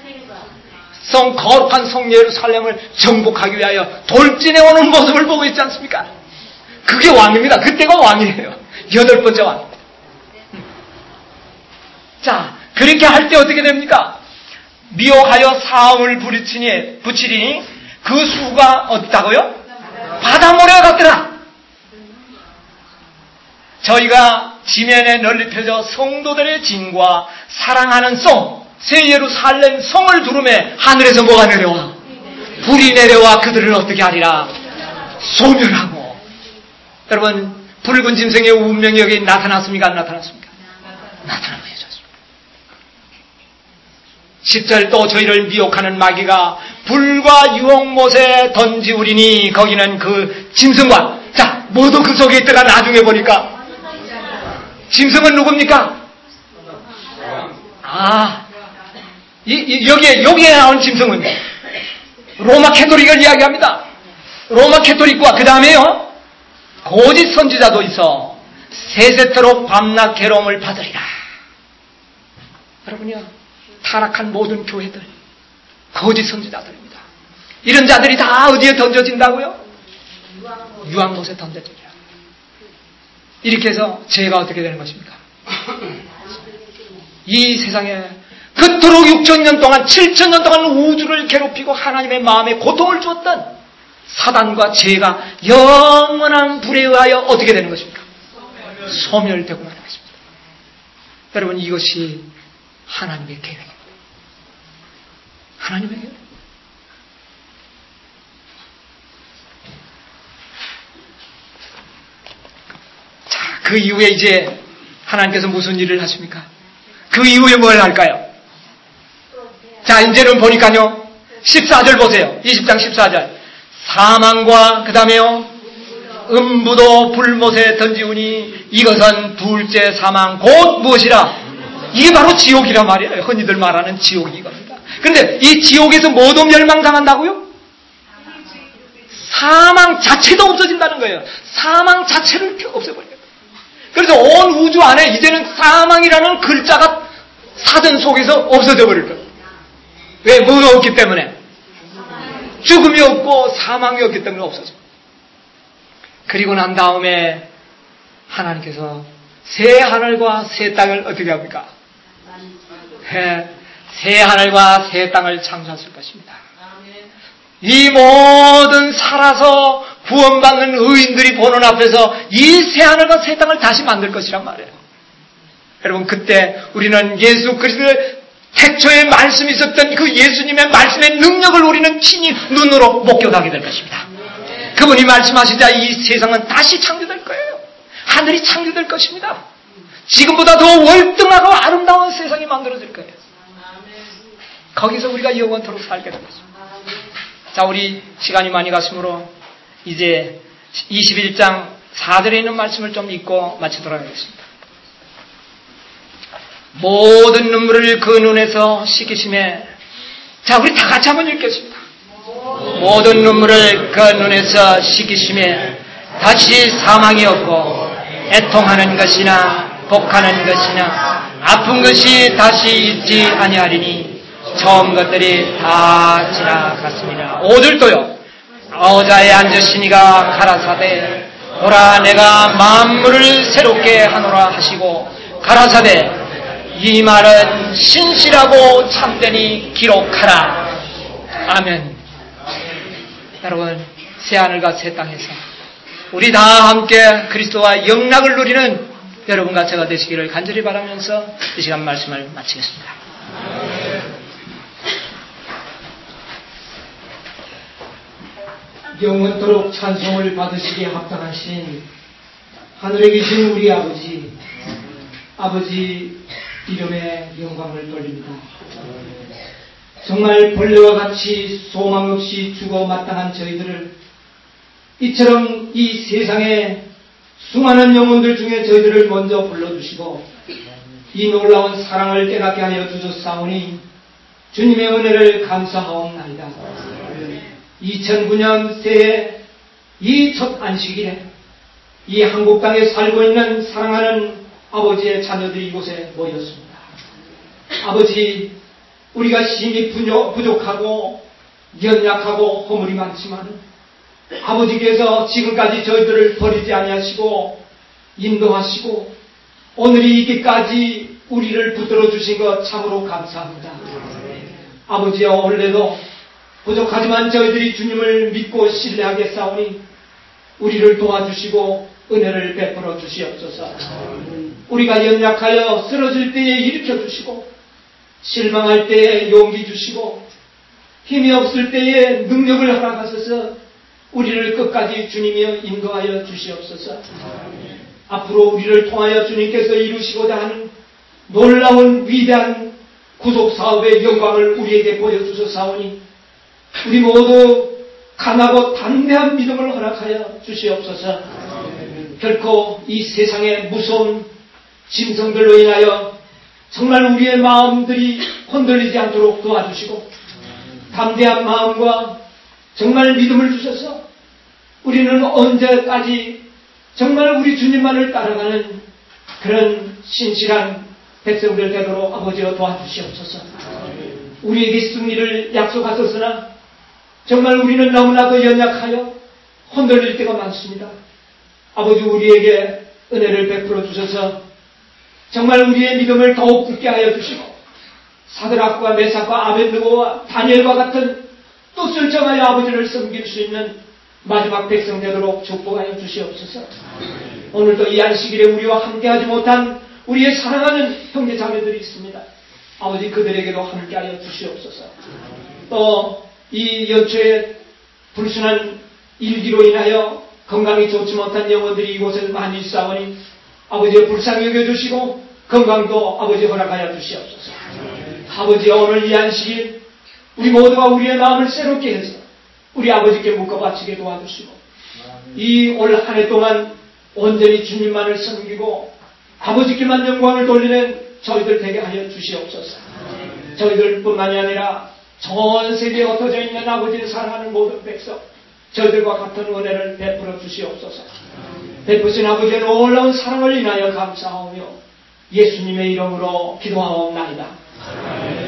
거룩한 성 예루살렘을 정복하기 위하여 돌진해오는 모습을 보고 있지 않습니까? 그게 왕입니다. 그때가 왕이에요. 8번째 왕입니다. 자, 그렇게 할 때 어떻게 됩니까? 미혹하여 사움을 붙이리니 그 수가 어디다고요? 바닷모래와 같더라. 저희가 지면에 널리 펴져 성도들의 진과 사랑하는 성, 새 예루살렘 성을 두르매 하늘에서 뭐가 내려와? 불이 내려와 그들을 어떻게 하리라? 소멸하고. 여러분, 붉은 짐승의 운명이 여기 나타났습니까? 안 나타났습니까? 나타나고 해줬습니다. 10절 또 저희를 미혹하는 마귀가 불과 유황못에 던지우리니 거기는 그 짐승과, 자, 모두 그 속에 있다가 나중에 보니까 짐승은 누굽니까? 여기에 나온 짐승은 로마 캐토릭을 이야기합니다. 로마 캐토릭과 그 다음에요, 거짓 선지자도 있어 세세토록 밤낮 괴로움을 받으리라. 여러분요, 타락한 모든 교회들 거짓 선지자들입니다. 이런 자들이 다 어디에 던져진다고요? 유황못에 던져집니다. 이렇게 해서 죄가 어떻게 되는 것입니까? 이 세상에 그토록 6,000년 동안 7,000년 동안 우주를 괴롭히고 하나님의 마음에 고통을 주었던 사단과 죄가 영원한 불에 의하여 어떻게 되는 것입니까? 소멸되고 마는 것입니다. 여러분, 이것이 하나님의 계획입니다. 하나님의 계획. 자, 그 이후에 이제 하나님께서 무슨 일을 하십니까? 그 이후에 뭘 할까요? 자, 이제는 보니까요, 14절 보세요. 20장 14절. 사망과 그 다음에요, 음부도 불못에 던지우니 이것은 둘째 사망 곧 무엇이라? 이게 바로 지옥이란 말이에요. 흔히들 말하는 지옥이 이겁니다. 그런데 이 지옥에서 모두 멸망당한다고요? 사망 자체도 없어진다는 거예요. 사망 자체를 이렇게 없애버려요. 그래서 온 우주 안에 이제는 사망이라는 글자가 사전 속에서 없어져 버릴 거예요. 왜? 뭐가 없기 때문에? 죽음이 없고 사망이 없기 때문에 없어져. 그리고 난 다음에 하나님께서 새 하늘과 새 땅을 어떻게 합니까? 새 하늘과 새 땅을 창조하실 것입니다. 이 모든 살아서 구원받는 의인들이 보는 앞에서 이 새 하늘과 새 땅을 다시 만들 것이란 말이에요. 여러분, 그때 우리는 예수 그리스도의 태초에 말씀이 있었던 그 예수님의 말씀의 능력을 우리는 친히 눈으로 목격하게 될 것입니다. 그분이 말씀하시자 이 세상은 다시 창조될 거예요. 하늘이 창조될 것입니다. 지금보다 더 월등하고 아름다운 세상이 만들어질 거예요. 거기서 우리가 영원토록 살게 될 것입니다. 자, 우리 시간이 많이 갔으므로 이제 21장 4절에 있는 말씀을 좀 읽고 마치도록 하겠습니다. 모든 눈물을 그 눈에서 씻기심에, 자, 우리 다 같이 한번 읽겠습니다. 모든 눈물을 그 눈에서 씻기심에 다시 사망이 없고 애통하는 것이나 복하는 것이나 아픈 것이 다시 있지 아니하리니 처음 것들이 다 지나갔습니다. 5절도요. 어자에 앉으시니가 가라사대 보라 내가 만물을 새롭게 하노라 하시고 가라사대 이 말은 신실하고 참되니 기록하라. 아멘. 여러분, 새하늘과 새 땅에서 우리 다 함께 그리스도와 영락을 누리는 여러분과 제가 되시기를 간절히 바라면서 이 시간 말씀을 마치겠습니다. 영원토록 찬송을 받으시기에 합당하신 하늘에 계신 우리 아버지 이름에 영광을 돌립니다. 정말 벌레와 같이 소망 없이 죽어 마땅한 저희들을 이처럼 이 세상에 수많은 영혼들 중에 저희들을 먼저 불러주시고 이 놀라운 사랑을 깨닫게 하여 주셨사오니 주님의 은혜를 감사하옵나이다. 2009년 새해 이 첫 안식일에 이 한국 땅에 살고 있는 사랑하는 아버지의 자녀들이 이곳에 모였습니다. 아버지, 우리가 힘이 부족하고 연약하고 허물이 많지만 아버지께서 지금까지 저희들을 버리지 아니하시고 인도하시고 오늘이 있기까지 우리를 붙들어 주신 것 참으로 감사합니다. 아버지여, 원래도 부족하지만 저희들이 주님을 믿고 신뢰하겠사오니 우리를 도와주시고 은혜를 베풀어 주시옵소서. 우리가 연약하여 쓰러질 때에 일으켜 주시고 실망할 때에 용기 주시고 힘이 없을 때에 능력을 허락하셔서 우리를 끝까지 주님이여 인도하여 주시옵소서. 앞으로 우리를 통하여 주님께서 이루시고자 하는 놀라운 위대한 구속사업의 영광을 우리에게 보여주셨사오니 우리 모두 강하고 담대한 믿음을 허락하여 주시옵소서. 결코 이 세상의 무서운 짐승들로 인하여 정말 우리의 마음들이 흔들리지 않도록 도와주시고 담대한 마음과 정말 믿음을 주셔서 우리는 언제까지 정말 우리 주님만을 따라가는 그런 신실한 백성들 되도록 아버지여 도와주시옵소서. 우리에게 승리를 약속하셨으나 정말 우리는 너무나도 연약하여 흔들릴 때가 많습니다. 아버지, 우리에게 은혜를 베풀어 주셔서 정말 우리의 믿음을 더욱 굳게 하여 주시고 사드락과 메삭과 아벳느고와 다니엘과 같은 뜻을 정하여 아버지를 섬길 수 있는 마지막 백성 되도록 축복하여 주시옵소서. 오늘도 이 안식일에 우리와 함께하지 못한 우리의 사랑하는 형제 자매들이 있습니다. 아버지, 그들에게도 함께하여 주시옵소서. 또 이 연초에 불순한 일기로 인하여 건강이 좋지 못한 영혼들이 이곳에 많이 있사오니 아버지의 불쌍히 여겨주시고 건강도 아버지 허락하여 주시옵소서. 아버지, 오늘 이 안식일 우리 모두가 우리의 마음을 새롭게 해서 우리 아버지께 묶어 바치게 도와주시고 이 올 한 해 동안 온전히 주님만을 섬기고 아버지께만 영광을 돌리는 저희들 되게 하여 주시옵소서. 저희들뿐만이 아니라 전 세계에 흩어져 있는 아버지를 사랑하는 모든 백성 저희들과 같은 은혜를 베풀어 주시옵소서. 베푸신 아버지의 놀라운 사랑을 인하여 감사하오며 예수님의 이름으로 기도하옵나이다.